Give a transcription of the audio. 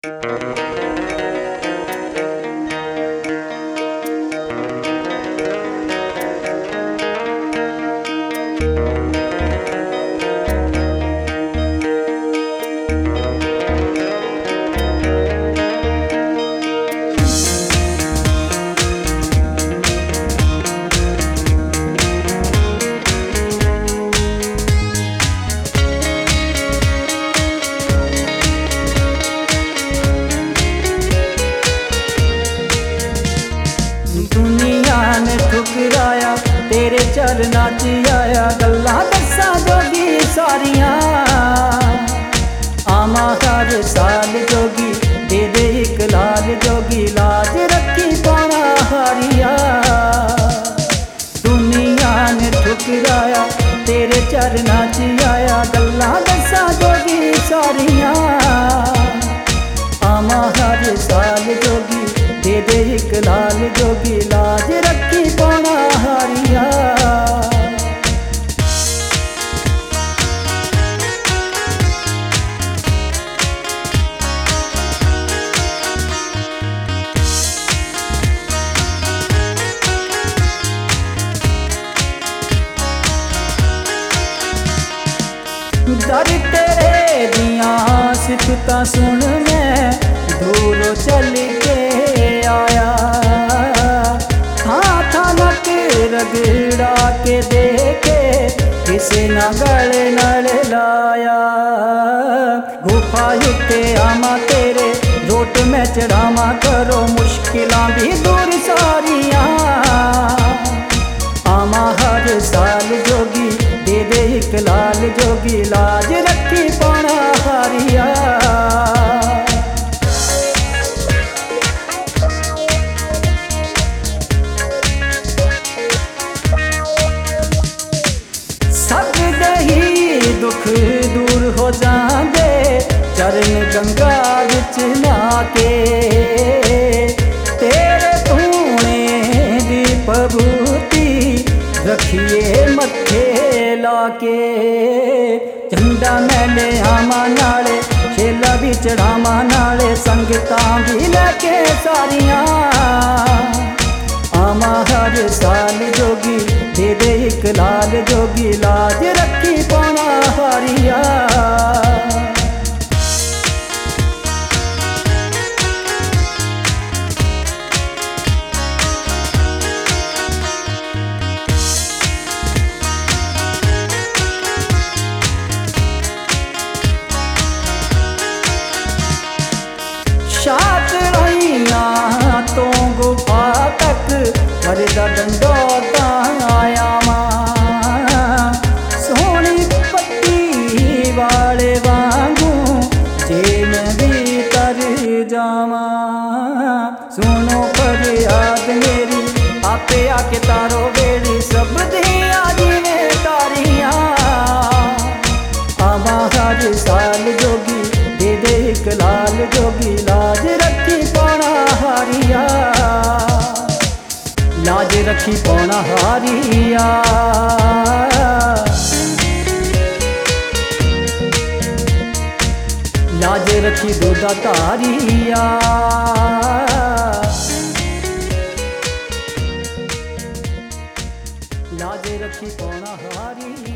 दुनिया ने ठुकराया तेरे चरना च आया, गल्लां दस्सां जोगी सारियां। आमा हर साल जोगी दे दे इक लाल जोगी, लाज रखी पाना हारिया। दुनिया ने ठुकराया तेरे चरना च आया, गल्लां दस्सां जोगी सारियां। आमा हर साल जोगी दे दे इक लाल जोगी, लाज रखी पाना हारिया। दर तेरे दियां सिफतां सुन मैं दूरों चल के आया। हाँ था नक रगड़ा के देखे किसे न गले नल लाया। गुफा युते आमा तेरे रोट में चढ़ावा, करो मुश्किलां भी दूर सारियां। आमा हर साल जोगी दे दे इक लाल जोगी, लाज रखी पाना हारिया। सब दही दुख दूर हो जांदे चरण गंगा विच नाके। तेरे धूणे दी पबूती रखिए मत्थे लाके। झंडा मैले आमा नाले खेला भी चढ़ावा नाले, संगतां भी लेके सारियां। आमा हर साल जोगी दे दे इक लाल जोगी, लाज रखी पाना हारिया। शात रहियां तो गुफा तक मरदा डंडोता आया मां। सोनी पट्टी वाले वांगू जे मैं भी तर जावा। सुनो फरियाद मेरी आपे आके तारो बेड़ी, सब दिया जिने तारियां। आमा हर साल जोगी दे दे इक लाल जोगी, लाज रखी पाना हारिया। लाज रखी पाना हारिया। लाज रखी दूधा तारिया। लाज रखी पाना हारिया।